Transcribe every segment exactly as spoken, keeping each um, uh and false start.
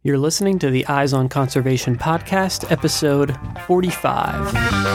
You're listening to the Eyes on Conservation podcast, episode forty-five.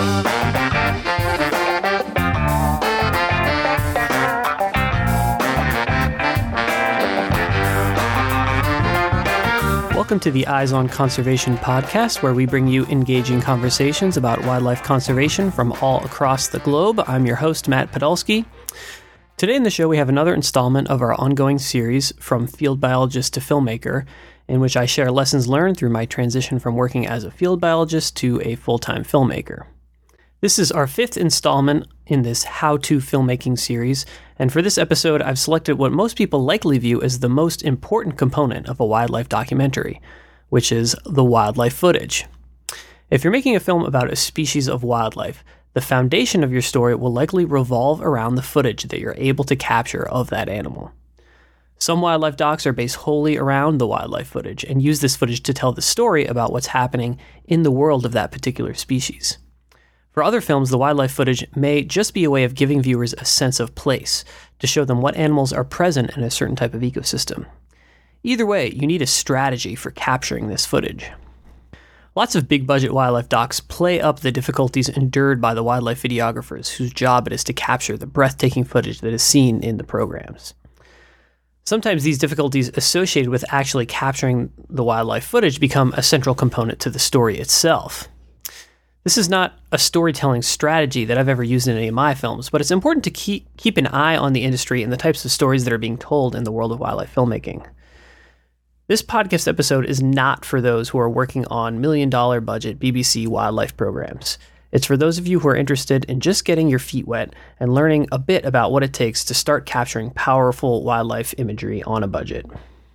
Welcome to the Eyes on Conservation podcast, where we bring you engaging conversations about wildlife conservation from all across the globe. I'm your host, Matt Podolsky. Today in the show, we have another installment of our ongoing series, From Field Biologist to Filmmaker, in which I share lessons learned through my transition from working as a field biologist to a full-time filmmaker. This is our fifth installment in this how-to filmmaking series, and for this episode, I've selected what most people likely view as the most important component of a wildlife documentary, which is the wildlife footage. If you're making a film about a species of wildlife, the foundation of your story will likely revolve around the footage that you're able to capture of that animal. Some wildlife docs are based wholly around the wildlife footage and use this footage to tell the story about what's happening in the world of that particular species. For other films, the wildlife footage may just be a way of giving viewers a sense of place, to show them what animals are present in a certain type of ecosystem. Either way, you need a strategy for capturing this footage. Lots of big-budget wildlife docs play up the difficulties endured by the wildlife videographers, whose job it is to capture the breathtaking footage that is seen in the programs. Sometimes these difficulties associated with actually capturing the wildlife footage become a central component to the story itself. This is not a storytelling strategy that I've ever used in any of my films, but it's important to keep, keep an eye on the industry and the types of stories that are being told in the world of wildlife filmmaking. This podcast episode is not for those who are working on million-dollar budget B B C wildlife programs. It's for those of you who are interested in just getting your feet wet and learning a bit about what it takes to start capturing powerful wildlife imagery on a budget.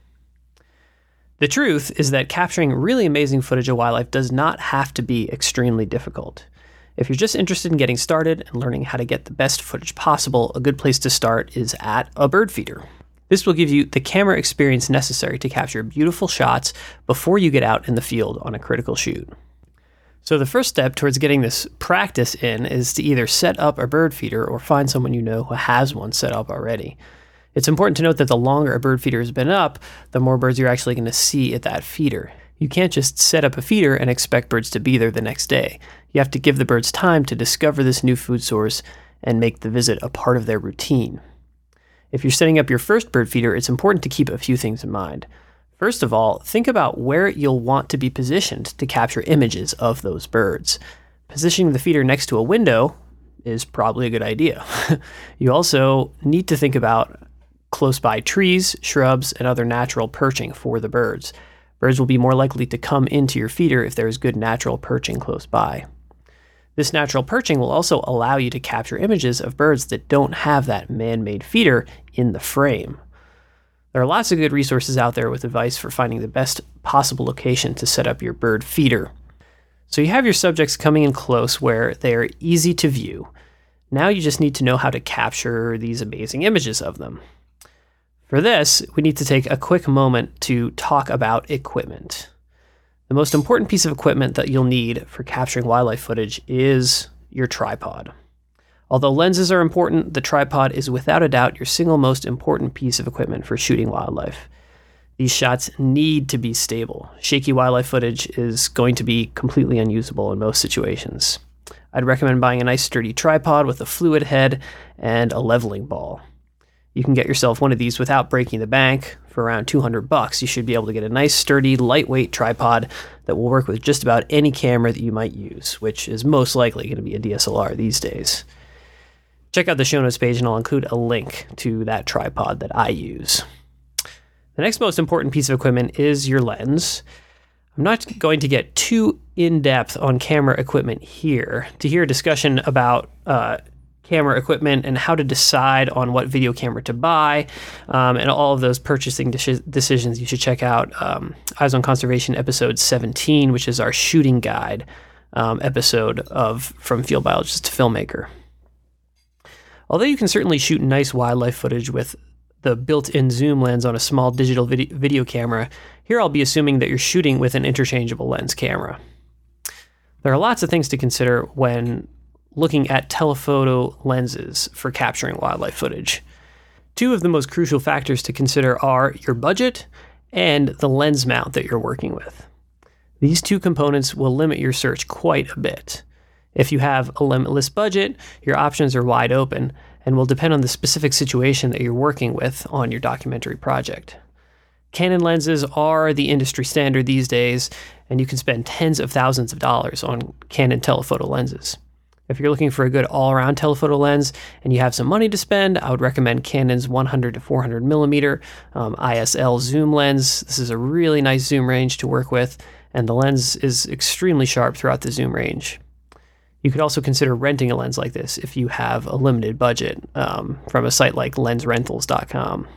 The truth is that capturing really amazing footage of wildlife does not have to be extremely difficult. If you're just interested in getting started and learning how to get the best footage possible, a good place to start is at a bird feeder. This will give you the camera experience necessary to capture beautiful shots before you get out in the field on a critical shoot. So the first step towards getting this practice in is to either set up a bird feeder or find someone you know who has one set up already. It's important to note that the longer a bird feeder has been up, the more birds you're actually going to see at that feeder. You can't just set up a feeder and expect birds to be there the next day. You have to give the birds time to discover this new food source and make the visit a part of their routine. If you're setting up your first bird feeder, it's important to keep a few things in mind. First of all, think about where you'll want to be positioned to capture images of those birds. Positioning the feeder next to a window is probably a good idea. You also need to think about close by trees, shrubs, and other natural perching for the birds. Birds will be more likely to come into your feeder if there is good natural perching close by. This natural perching will also allow you to capture images of birds that don't have that man-made feeder in the frame. There are lots of good resources out there with advice for finding the best possible location to set up your bird feeder. So you have your subjects coming in close where they are easy to view. Now you just need to know how to capture these amazing images of them. For this, we need to take a quick moment to talk about equipment. The most important piece of equipment that you'll need for capturing wildlife footage is your tripod. Although lenses are important, the tripod is without a doubt your single most important piece of equipment for shooting wildlife. These shots need to be stable. Shaky wildlife footage is going to be completely unusable in most situations. I'd recommend buying a nice sturdy tripod with a fluid head and a leveling ball. You can get yourself one of these without breaking the bank. For around two hundred bucks, you should be able to get a nice, sturdy, lightweight tripod that will work with just about any camera that you might use, which is most likely going to be a D S L R these days. Check out the show notes page and I'll include a link to that tripod that I use. The next most important piece of equipment is your lens. I'm not going to get too in-depth on camera equipment here. To hear a discussion about uh, camera equipment and how to decide on what video camera to buy, um, and all of those purchasing de- decisions, you should check out um, Eyes on Conservation episode seventeen, which is our shooting guide um, episode of From Field Biologist to Filmmaker. Although you can certainly shoot nice wildlife footage with the built-in zoom lens on a small digital vid- video camera, here I'll be assuming that you're shooting with an interchangeable lens camera. There are lots of things to consider when looking at telephoto lenses for capturing wildlife footage. Two of the most crucial factors to consider are your budget and the lens mount that you're working with. These two components will limit your search quite a bit. If you have a limitless budget, your options are wide open and will depend on the specific situation that you're working with on your documentary project. Canon lenses are the industry standard these days, and you can spend tens of thousands of dollars on Canon telephoto lenses. If you're looking for a good all-around telephoto lens and you have some money to spend, I would recommend Canon's one hundred to four hundred millimeter um, I S L zoom lens. This is a really nice zoom range to work with, and the lens is extremely sharp throughout the zoom range. You could also consider renting a lens like this if you have a limited budget um, from a site like lens rentals dot com.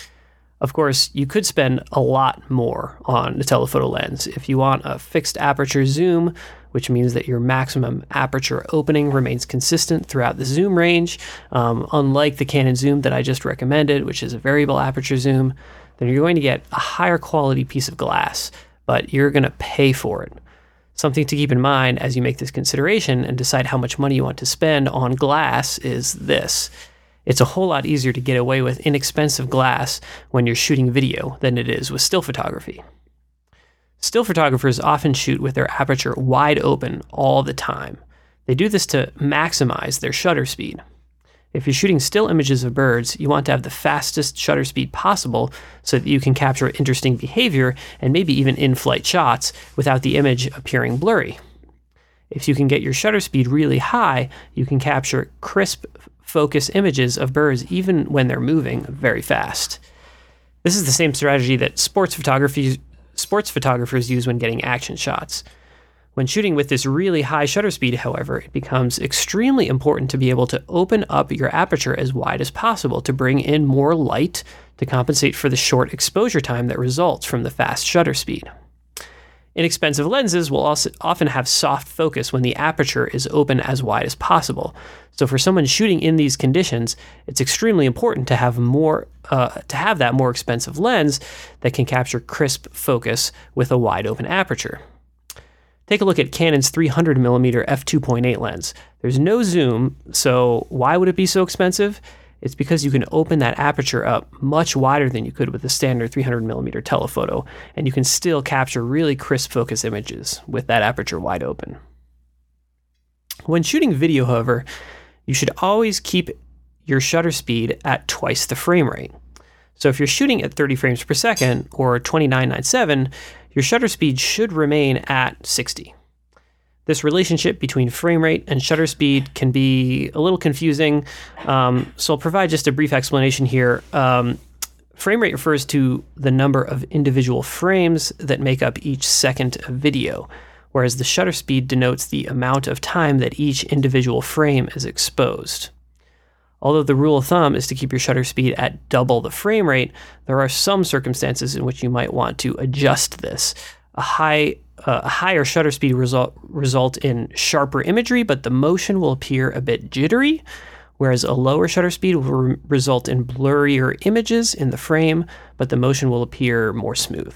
Of course, you could spend a lot more on a telephoto lens. If you want a fixed aperture zoom, which means that your maximum aperture opening remains consistent throughout the zoom range, um, unlike the Canon zoom that I just recommended, which is a variable aperture zoom, then you're going to get a higher quality piece of glass, but you're going to pay for it. Something to keep in mind as you make this consideration and decide how much money you want to spend on glass is this. It's a whole lot easier to get away with inexpensive glass when you're shooting video than it is with still photography. Still photographers often shoot with their aperture wide open all the time. They do this to maximize their shutter speed. If you're shooting still images of birds, you want to have the fastest shutter speed possible so that you can capture interesting behavior and maybe even in-flight shots without the image appearing blurry. If you can get your shutter speed really high, you can capture crisp focus images of birds even when they're moving very fast. This is the same strategy that sports photography, sports photographers use when getting action shots. When shooting with this really high shutter speed, however, it becomes extremely important to be able to open up your aperture as wide as possible to bring in more light to compensate for the short exposure time that results from the fast shutter speed. Inexpensive lenses will also often have soft focus when the aperture is open as wide as possible. So for someone shooting in these conditions, it's extremely important to have more uh, to have that more expensive lens that can capture crisp focus with a wide open aperture. Take a look at Canon's three hundred millimeter f two point eight lens. There's no zoom, so why would it be so expensive? It's because you can open that aperture up much wider than you could with the standard three hundred millimeter telephoto, and you can still capture really crisp focus images with that aperture wide open. When shooting video, however, you should always keep your shutter speed at twice the frame rate. So if you're shooting at thirty frames per second or twenty-nine ninety-seven, your shutter speed should remain at sixty. This relationship between frame rate and shutter speed can be a little confusing, um, so I'll provide just a brief explanation here. Um, frame rate refers to the number of individual frames that make up each second of video, whereas the shutter speed denotes the amount of time that each individual frame is exposed. Although the rule of thumb is to keep your shutter speed at double the frame rate, there are some circumstances in which you might want to adjust this. A high Uh, a higher shutter speed result result in sharper imagery, but the motion will appear a bit jittery, whereas a lower shutter speed will re- result in blurrier images in the frame, but the motion will appear more smooth.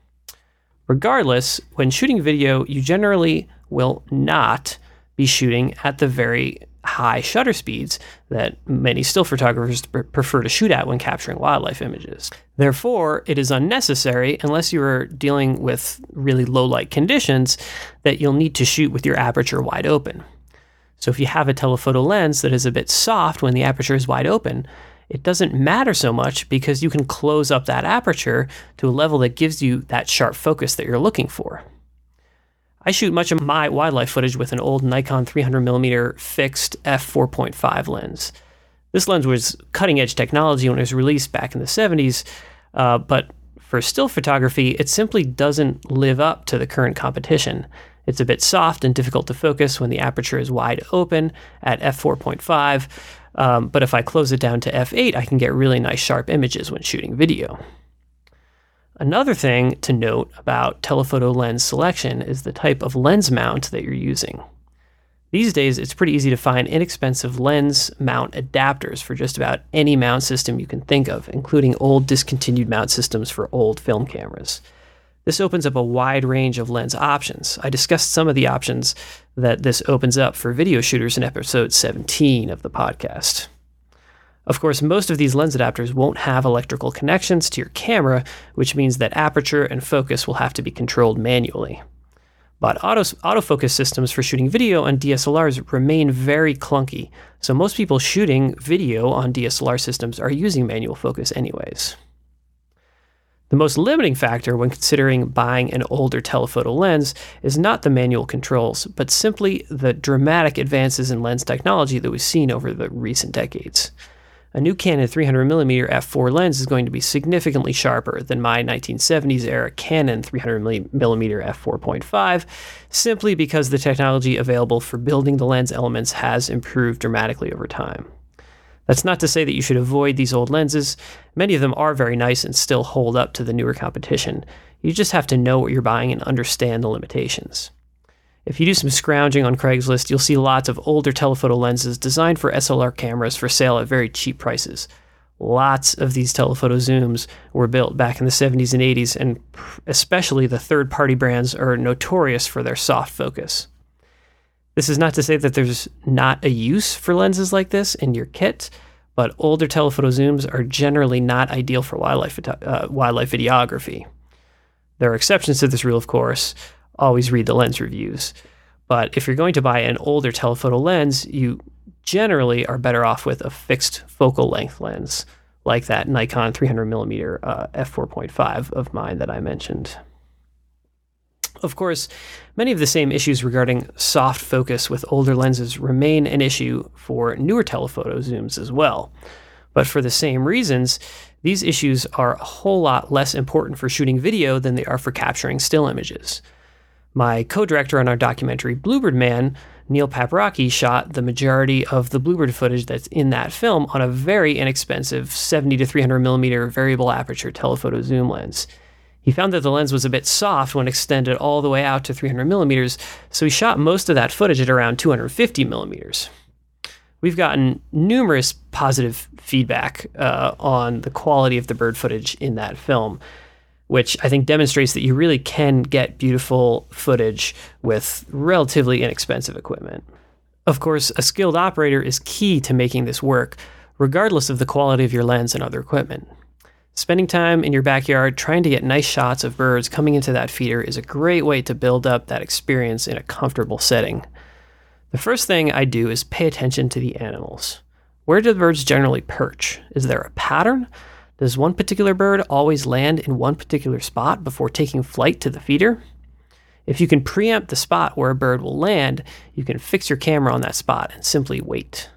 Regardless, when shooting video, you generally will not be shooting at the very high shutter speeds that many still photographers pr- prefer to shoot at when capturing wildlife images. Therefore, it is unnecessary, unless you are dealing with really low light conditions, that you'll need to shoot with your aperture wide open. So if you have a telephoto lens that is a bit soft when the aperture is wide open, it doesn't matter so much because you can close up that aperture to a level that gives you that sharp focus that you're looking for. I shoot much of my wildlife footage with an old Nikon three hundred millimeter fixed f four point five lens. This lens was cutting-edge technology when it was released back in the seventies, uh, but for still photography, it simply doesn't live up to the current competition. It's a bit soft and difficult to focus when the aperture is wide open at f four point five, um, but if I close it down to f eight, I can get really nice sharp images when shooting video. Another thing to note about telephoto lens selection is the type of lens mount that you're using. These days, it's pretty easy to find inexpensive lens mount adapters for just about any mount system you can think of, including old discontinued mount systems for old film cameras. This opens up a wide range of lens options. I discussed some of the options that this opens up for video shooters in episode seventeen of the podcast. Of course, most of these lens adapters won't have electrical connections to your camera, which means that aperture and focus will have to be controlled manually. But auto, autofocus systems for shooting video on D S L Rs remain very clunky, so most people shooting video on D S L R systems are using manual focus anyways. The most limiting factor when considering buying an older telephoto lens is not the manual controls, but simply the dramatic advances in lens technology that we've seen over the recent decades. A new Canon three hundred millimeter f four lens is going to be significantly sharper than my nineteen seventies era Canon three hundred millimeter f four point five, simply because the technology available for building the lens elements has improved dramatically over time. That's not to say that you should avoid these old lenses. Many of them are very nice and still hold up to the newer competition. You just have to know what you're buying and understand the limitations. If you do some scrounging on Craigslist, you'll see lots of older telephoto lenses designed for S L R cameras for sale at very cheap prices. Lots of these telephoto zooms were built back in the seventies and eighties, and especially the third-party brands are notorious for their soft focus. This is not to say that there's not a use for lenses like this in your kit, but older telephoto zooms are generally not ideal for wildlife, uh, wildlife videography. There are exceptions to this rule, of course. Always read the lens reviews. But if you're going to buy an older telephoto lens, you generally are better off with a fixed focal length lens, like that Nikon three hundred millimeter uh, f four point five of mine that I mentioned. Of course, many of the same issues regarding soft focus with older lenses remain an issue for newer telephoto zooms as well. But for the same reasons, these issues are a whole lot less important for shooting video than they are for capturing still images. My co-director on our documentary Bluebird Man, Neil Paprocki, shot the majority of the bluebird footage that's in that film on a very inexpensive seventy to three hundred millimeter variable aperture telephoto zoom lens. He found that the lens was a bit soft when extended all the way out to three hundred millimeters, so he shot most of that footage at around two hundred fifty millimeters. We've gotten numerous positive feedback uh, on the quality of the bird footage in that film, which I think demonstrates that you really can get beautiful footage with relatively inexpensive equipment. Of course, a skilled operator is key to making this work, regardless of the quality of your lens and other equipment. Spending time in your backyard trying to get nice shots of birds coming into that feeder is a great way to build up that experience in a comfortable setting. The first thing I do is pay attention to the animals. Where do the birds generally perch? Is there a pattern? Does one particular bird always land in one particular spot before taking flight to the feeder? If you can preempt the spot where a bird will land, you can fix your camera on that spot and simply wait.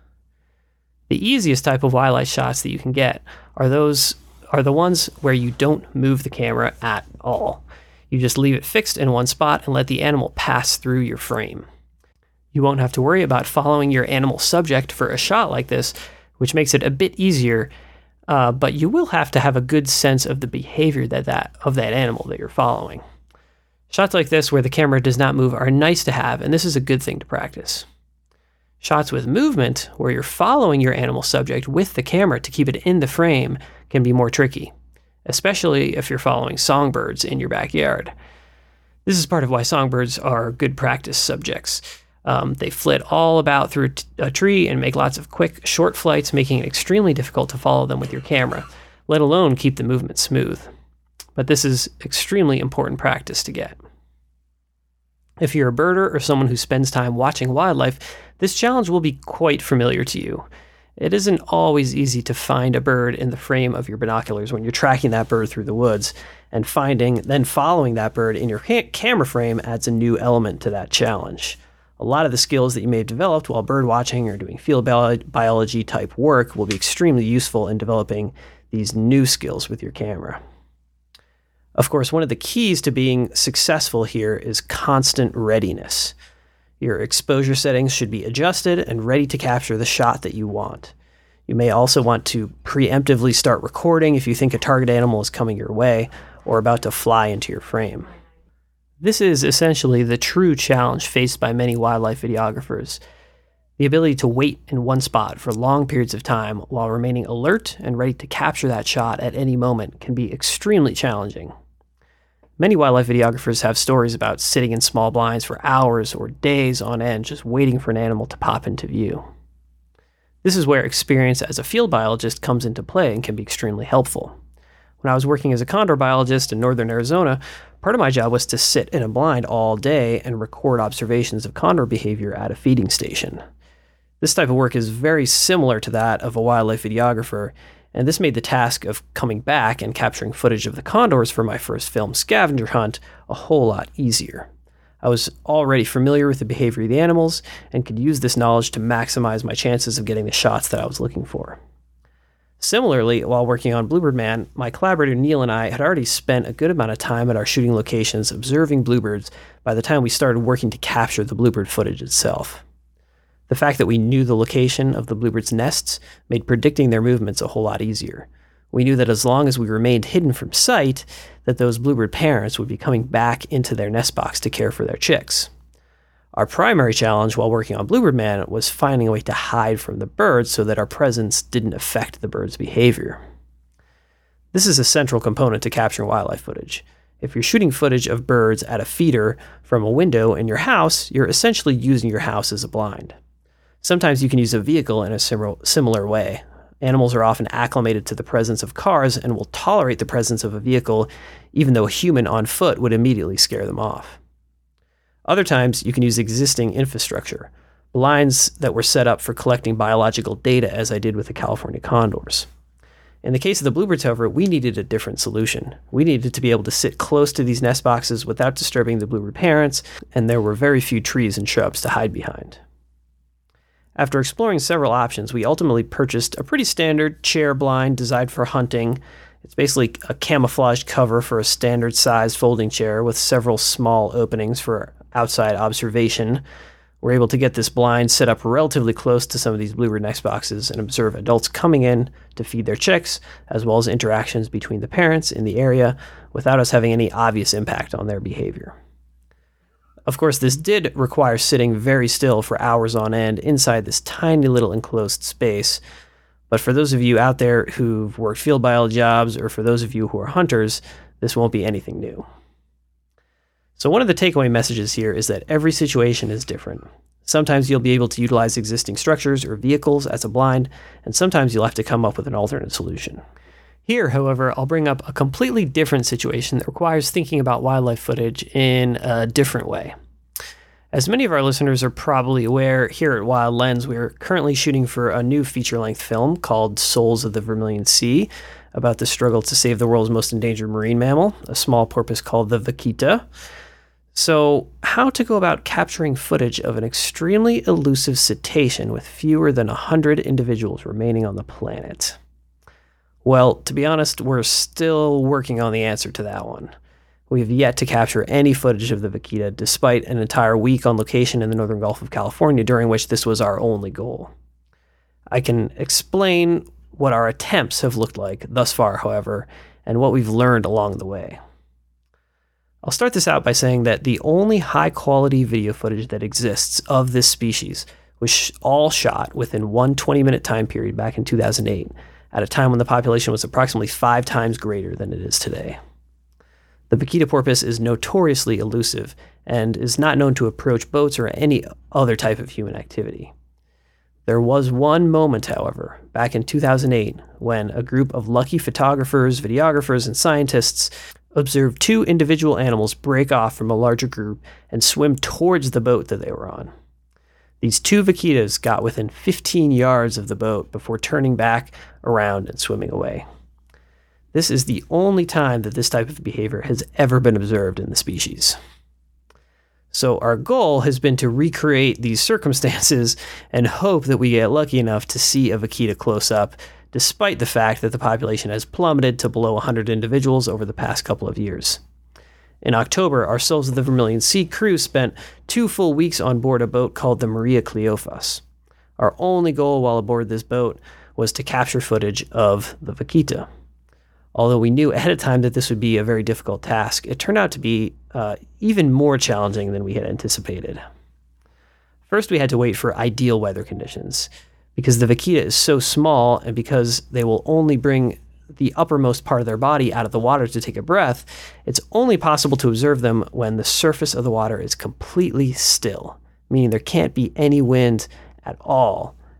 The easiest type of wildlife shots that you can get are those are the ones where you don't move the camera at all. You just leave it fixed in one spot and let the animal pass through your frame. You won't have to worry about following your animal subject for a shot like this, which makes it a bit easier, uh, but you will have to have a good sense of the behavior that, that of that animal that you're following. Shots like this where the camera does not move are nice to have, and this is a good thing to practice. Shots with movement, where you're following your animal subject with the camera to keep it in the frame, can be more tricky, especially if you're following songbirds in your backyard. This is part of why songbirds are good practice subjects. Um, they flit all about through a tree and make lots of quick, short flights, making it extremely difficult to follow them with your camera, let alone keep the movement smooth. But this is extremely important practice to get. If you're a birder or someone who spends time watching wildlife, this challenge will be quite familiar to you. It isn't always easy to find a bird in the frame of your binoculars when you're tracking that bird through the woods, and finding, then following that bird in your ca- camera frame adds a new element to that challenge. A lot of the skills that you may have developed while bird watching or doing field bio- biology type work will be extremely useful in developing these new skills with your camera. Of course, one of the keys to being successful here is constant readiness. Your exposure settings should be adjusted and ready to capture the shot that you want. You may also want to preemptively start recording if you think a target animal is coming your way or about to fly into your frame. This is essentially the true challenge faced by many wildlife videographers. The ability to wait in one spot for long periods of time while remaining alert and ready to capture that shot at any moment can be extremely challenging. Many wildlife videographers have stories about sitting in small blinds for hours or days on end just waiting for an animal to pop into view. This is where experience as a field biologist comes into play and can be extremely helpful. When I was working as a condor biologist in northern Arizona, part of my job was to sit in a blind all day and record observations of condor behavior at a feeding station. This type of work is very similar to that of a wildlife videographer, and this made the task of coming back and capturing footage of the condors for my first film scavenger hunt a whole lot easier. I was already familiar with the behavior of the animals and could use this knowledge to maximize my chances of getting the shots that I was looking for. Similarly, while working on Bluebird Man, my collaborator Neil and I had already spent a good amount of time at our shooting locations observing bluebirds by the time we started working to capture the bluebird footage itself. The fact that we knew the location of the bluebirds' nests made predicting their movements a whole lot easier. We knew that as long as we remained hidden from sight, that those bluebird parents would be coming back into their nest box to care for their chicks. Our primary challenge while working on Bluebird Man was finding a way to hide from the birds so that our presence didn't affect the birds' behavior. This is a central component to capturing wildlife footage. If you're shooting footage of birds at a feeder from a window in your house, you're essentially using your house as a blind. Sometimes you can use a vehicle in a sim- similar way. Animals are often acclimated to the presence of cars and will tolerate the presence of a vehicle, even though a human on foot would immediately scare them off. Other times, you can use existing infrastructure, blinds that were set up for collecting biological data, as I did with the California condors. In the case of the bluebirds, however, we needed a different solution. We needed to be able to sit close to these nest boxes without disturbing the bluebird parents, and there were very few trees and shrubs to hide behind. After exploring several options, we ultimately purchased a pretty standard chair blind designed for hunting. It's basically a camouflaged cover for a standard-sized folding chair with several small openings for outside observation. We're able to get this blind set up relatively close to some of these bluebird nest boxes and observe adults coming in to feed their chicks, as well as interactions between the parents in the area without us having any obvious impact on their behavior. Of course, this did require sitting very still for hours on end inside this tiny little enclosed space. But for those of you out there who've worked field bio jobs, or for those of you who are hunters, this won't be anything new. So one of the takeaway messages here is that every situation is different. Sometimes you'll be able to utilize existing structures or vehicles as a blind, and sometimes you'll have to come up with an alternate solution. Here, however, I'll bring up a completely different situation that requires thinking about wildlife footage in a different way. As many of our listeners are probably aware, here at Wild Lens, we are currently shooting for a new feature-length film called Souls of the Vermilion Sea, about the struggle to save the world's most endangered marine mammal, a small porpoise called the vaquita. So, how to go about capturing footage of an extremely elusive cetacean with fewer than one hundred individuals remaining on the planet? Well, to be honest, we're still working on the answer to that one. We have yet to capture any footage of the vaquita, despite an entire week on location in the northern Gulf of California, during which this was our only goal. I can explain what our attempts have looked like thus far, however, and what we've learned along the way. I'll start this out by saying that the only high-quality video footage that exists of this species was all shot within one twenty-minute time period back in two thousand eight, at a time when the population was approximately five times greater than it is today. The vaquita porpoise is notoriously elusive and is not known to approach boats or any other type of human activity. There was one moment, however, back in two thousand eight, when a group of lucky photographers, videographers, and scientists observed two individual animals break off from a larger group and swim towards the boat that they were on. These two vaquitas got within fifteen yards of the boat before turning back around and swimming away. This is the only time that this type of behavior has ever been observed in the species. So our goal has been to recreate these circumstances and hope that we get lucky enough to see a vaquita close up, despite the fact that the population has plummeted to below one hundred individuals over the past couple of years. In October, our Souls of the Vermilion Sea crew spent two full weeks on board a boat called the Maria Cleophas. Our only goal while aboard this boat was to capture footage of the vaquita. Although we knew ahead of time that this would be a very difficult task, it turned out to be uh, even more challenging than we had anticipated. First, we had to wait for ideal weather conditions. Because the vaquita is so small, and because they will only bring the uppermost part of their body out of the water to take a breath, it's only possible to observe them when the surface of the water is completely still, meaning there can't be any wind at all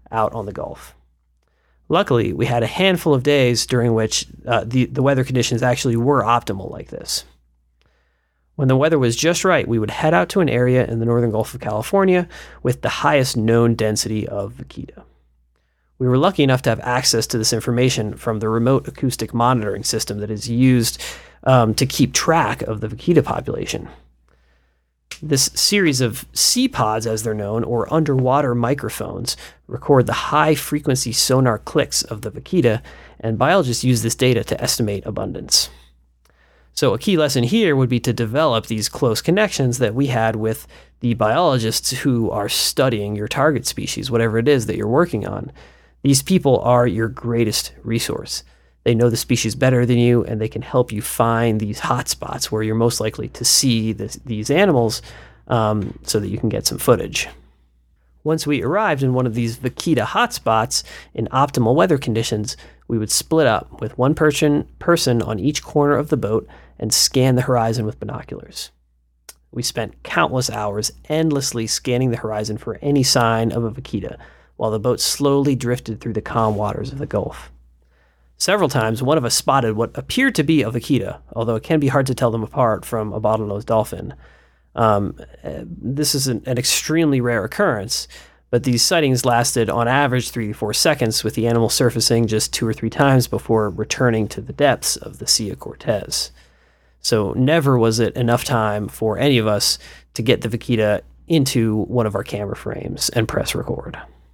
out on the Gulf. Luckily, we had a handful of days during which uh, the, the weather conditions actually were optimal like this. When the weather was just right, we would head out to an area in the northern Gulf of California with the highest known density of vaquita. We were lucky enough to have access to this information from the remote acoustic monitoring system that is used um, to keep track of the vaquita population. This series of C PODs, as they're known, or underwater microphones, record the high-frequency sonar clicks of the vaquita, and biologists use this data to estimate abundance. So a key lesson here would be to develop these close connections that we had with the biologists who are studying your target species, whatever it is that you're working on. These people are your greatest resource. They know the species better than you, and they can help you find these hotspots where you're most likely to see this, these animals um, so that you can get some footage. Once we arrived in one of these vaquita hotspots in optimal weather conditions, we would split up with one person, person on each corner of the boat and scan the horizon with binoculars. We spent countless hours endlessly scanning the horizon for any sign of a vaquita, while the boat slowly drifted through the calm waters of the Gulf. Several times, one of us spotted what appeared to be a vaquita, although it can be hard to tell them apart from a bottlenose dolphin. Um, this is an, an extremely rare occurrence, but these sightings lasted on average three to four seconds, with the animal surfacing just two or three times before returning to the depths of the Sea of Cortez. So never was it enough time for any of us to get the vaquita into one of our camera frames and press record.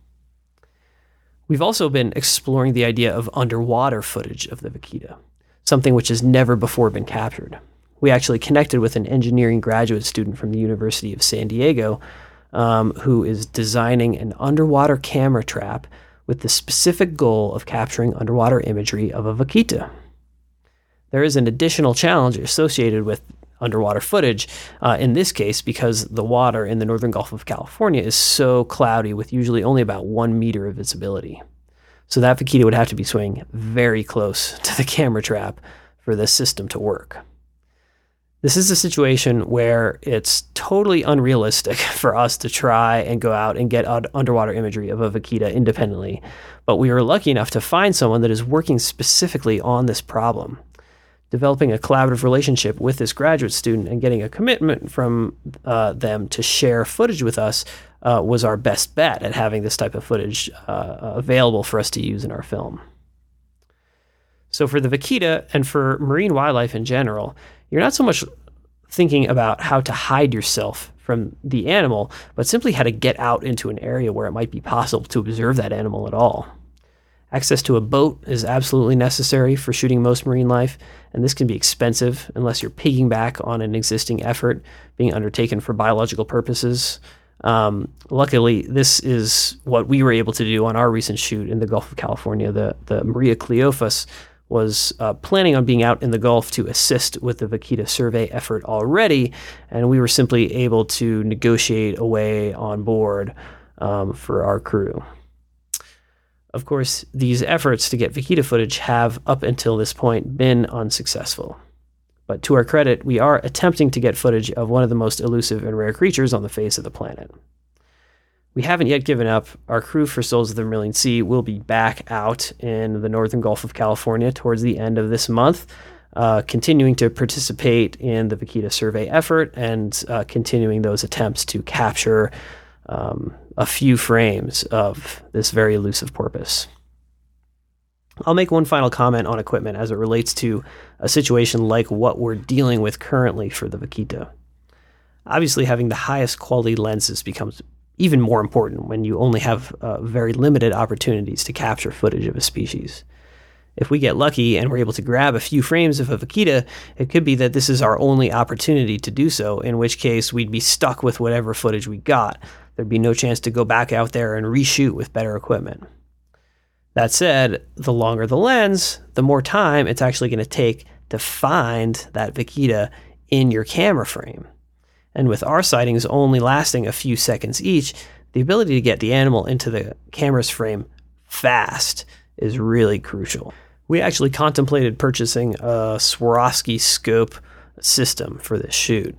We've also been exploring the idea of underwater footage of the vaquita, something which has never before been captured. We actually connected with an engineering graduate student from the University of San Diego um, who is designing an underwater camera trap with the specific goal of capturing underwater imagery of a vaquita. There is an additional challenge associated with underwater footage, uh, in this case because the water in the northern Gulf of California is so cloudy with usually only about one meter of visibility. So that vaquita would have to be swimming very close to the camera trap for this system to work. This is a situation where it's totally unrealistic for us to try and go out and get underwater imagery of a vaquita independently, but we were lucky enough to find someone that is working specifically on this problem. Developing a collaborative relationship with this graduate student and getting a commitment from uh, them to share footage with us uh, was our best bet at having this type of footage uh, available for us to use in our film. So for the vaquita and for marine wildlife in general, you're not so much thinking about how to hide yourself from the animal, but simply how to get out into an area where it might be possible to observe that animal at all. Access to a boat is absolutely necessary for shooting most marine life, and this can be expensive unless you're piggyback on an existing effort being undertaken for biological purposes. Um, luckily, this is what we were able to do on our recent shoot in the Gulf of California. The, the Maria Cleophas was uh, planning on being out in the Gulf to assist with the vaquita survey effort already, and we were simply able to negotiate a way on board um, for our crew. Of course, these efforts to get vaquita footage have, up until this point, been unsuccessful. But to our credit, we are attempting to get footage of one of the most elusive and rare creatures on the face of the planet. We haven't yet given up. Our crew for Souls of the Vermilion Sea will be back out in the northern Gulf of California towards the end of this month, uh, continuing to participate in the vaquita survey effort and uh, continuing those attempts to capture um, a few frames of this very elusive porpoise. I'll make one final comment on equipment as it relates to a situation like what we're dealing with currently for the vaquita. Obviously, having the highest quality lenses becomes even more important when you only have uh, very limited opportunities to capture footage of a species. If we get lucky and we're able to grab a few frames of a vaquita, it could be that this is our only opportunity to do so, in which case we'd be stuck with whatever footage we got. There'd be no chance to go back out there and reshoot with better equipment. That said, the longer the lens, the more time it's actually going to take to find that vaquita in your camera frame. And with our sightings only lasting a few seconds each, the ability to get the animal into the camera's frame fast is really crucial. We actually contemplated purchasing a Swarovski scope system for this shoot.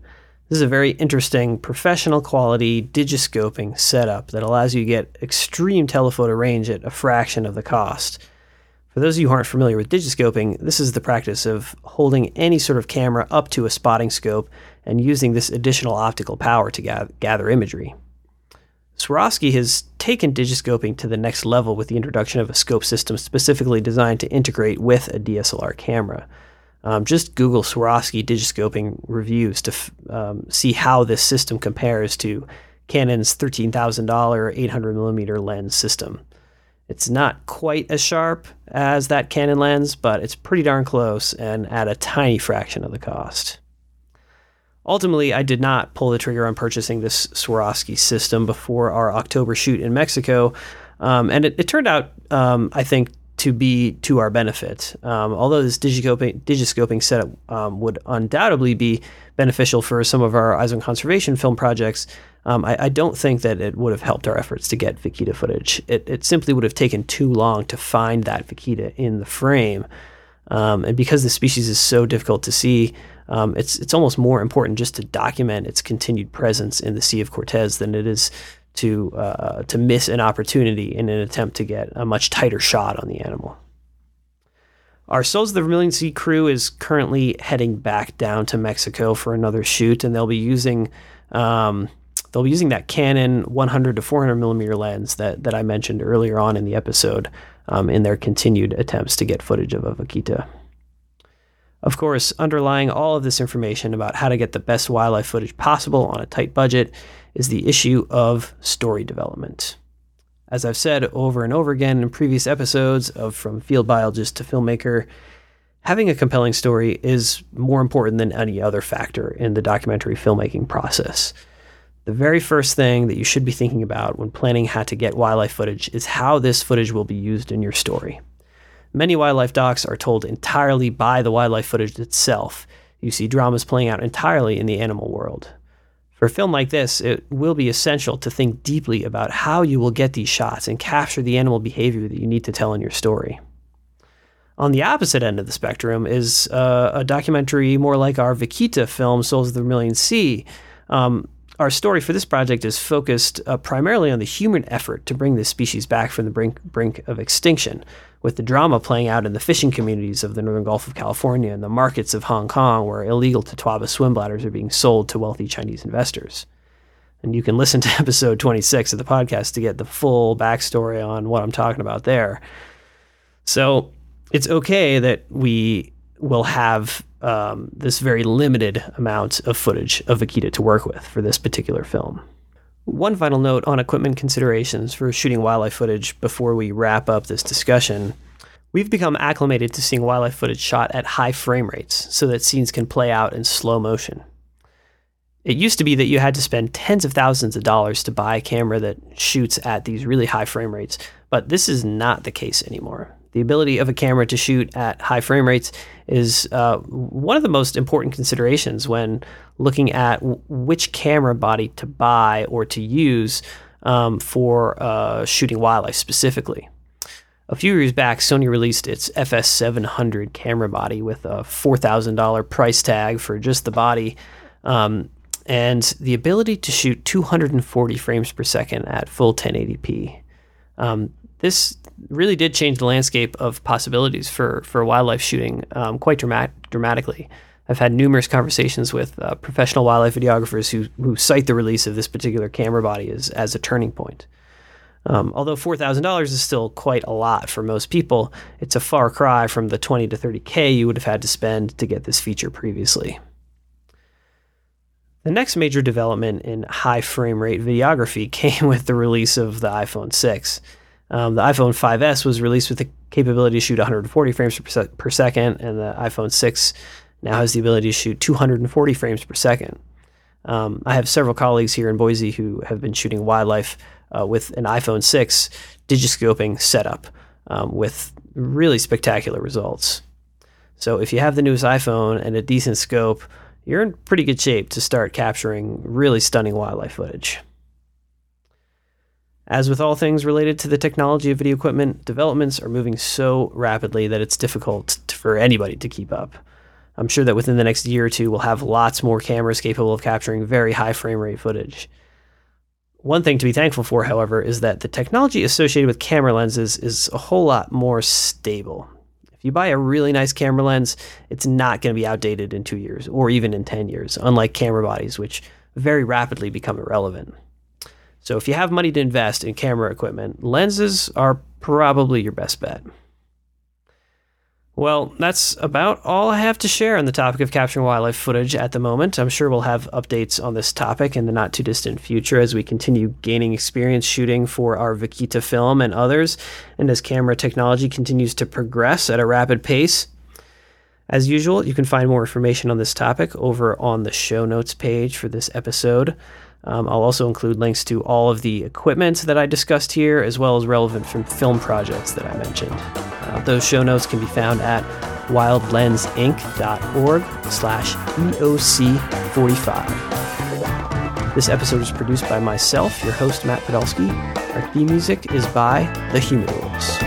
This is a very interesting professional quality digiscoping setup that allows you to get extreme telephoto range at a fraction of the cost. For those of you who aren't familiar with digiscoping, this is the practice of holding any sort of camera up to a spotting scope and using this additional optical power to gather, gather imagery. Swarovski has taken digiscoping to the next level with the introduction of a scope system specifically designed to integrate with a D S L R camera. Um, just Google Swarovski digiscoping reviews to f- um, see how this system compares to Canon's thirteen thousand dollars eight hundred millimeter lens system. It's not quite as sharp as that Canon lens, but it's pretty darn close and at a tiny fraction of the cost. Ultimately, I did not pull the trigger on purchasing this Swarovski system before our October shoot in Mexico, um, and it, it turned out, um, I think, to be to our benefit. Um, although this digiscoping, digiscoping setup um, would undoubtedly be beneficial for some of our Eyes on Conservation film projects, um, I, I don't think that it would have helped our efforts to get vaquita footage. It, it simply would have taken too long to find that vaquita in the frame. Um, and because the species is so difficult to see, um, it's it's almost more important just to document its continued presence in the Sea of Cortez than it is to uh, to miss an opportunity in an attempt to get a much tighter shot on the animal. Our Souls of the Vermilion Sea crew is currently heading back down to Mexico for another shoot, and they'll be using um, they'll be using that Canon one hundred to four hundred millimeter lens that that I mentioned earlier on in the episode um, in their continued attempts to get footage of a vaquita. Of course, underlying all of this information about how to get the best wildlife footage possible on a tight budget is the issue of story development. As I've said over and over again in previous episodes of From Field Biologist to Filmmaker, having a compelling story is more important than any other factor in the documentary filmmaking process. The very first thing that you should be thinking about when planning how to get wildlife footage is how this footage will be used in your story. Many wildlife docs are told entirely by the wildlife footage itself. You see dramas playing out entirely in the animal world. For a film like this, it will be essential to think deeply about how you will get these shots and capture the animal behavior that you need to tell in your story. On the opposite end of the spectrum is uh, a documentary more like our vaquita film, Souls of the Vermilion Sea. Um, our story for this project is focused uh, primarily on the human effort to bring this species back from the brink, brink of extinction, with the drama playing out in the fishing communities of the Northern Gulf of California and the markets of Hong Kong, where illegal Totuaba swim bladders are being sold to wealthy Chinese investors. And you can listen to episode twenty-six of the podcast to get the full backstory on what I'm talking about there. So it's okay that we will have um, this very limited amount of footage of vaquita to work with for this particular film. One final note on equipment considerations for shooting wildlife footage before we wrap up this discussion. We've become acclimated to seeing wildlife footage shot at high frame rates so that scenes can play out in slow motion. It used to be that you had to spend tens of thousands of dollars to buy a camera that shoots at these really high frame rates, but this is not the case anymore. The ability of a camera to shoot at high frame rates is uh, one of the most important considerations when looking at w- which camera body to buy or to use um, for uh, shooting wildlife specifically. A few years back, Sony released its F S seven hundred camera body with a four thousand dollars price tag for just the body, um, and the ability to shoot two hundred forty frames per second at full ten eighty p. Um, this really did change the landscape of possibilities for, for wildlife shooting um, quite dramat- dramatically. I've had numerous conversations with uh, professional wildlife videographers who, who cite the release of this particular camera body as, as a turning point. Um, although four thousand dollars is still quite a lot for most people, it's a far cry from the twenty to thirty K you would have had to spend to get this feature previously. The next major development in high frame rate videography came with the release of the iPhone six. Um, the iPhone five S was released with the capability to shoot one hundred forty frames per, se- per second, and the iPhone six now has the ability to shoot two hundred forty frames per second. Um, I have several colleagues here in Boise who have been shooting wildlife uh, with an iPhone six digiscoping setup um, with really spectacular results. So if you have the newest iPhone and a decent scope, you're in pretty good shape to start capturing really stunning wildlife footage. As with all things related to the technology of video equipment, developments are moving so rapidly that it's difficult for anybody to keep up. I'm sure that within the next year or two, we'll have lots more cameras capable of capturing very high frame rate footage. One thing to be thankful for, however, is that the technology associated with camera lenses is a whole lot more stable. If you buy a really nice camera lens, it's not going to be outdated in two years or even in ten years, unlike camera bodies, which very rapidly become irrelevant. So if you have money to invest in camera equipment, lenses are probably your best bet. Well, that's about all I have to share on the topic of capturing wildlife footage at the moment. I'm sure we'll have updates on this topic in the not too distant future as we continue gaining experience shooting for our Vaquita film and others, and as camera technology continues to progress at a rapid pace. As usual, you can find more information on this topic over on the show notes page for this episode. Um, I'll also include links to all of the equipment that I discussed here, as well as relevant film projects that I mentioned. Uh, those show notes can be found at wildlensinc.org slash EOC 45. This episode is produced by myself, your host, Matt Podolsky. Our theme music is by The Humidors.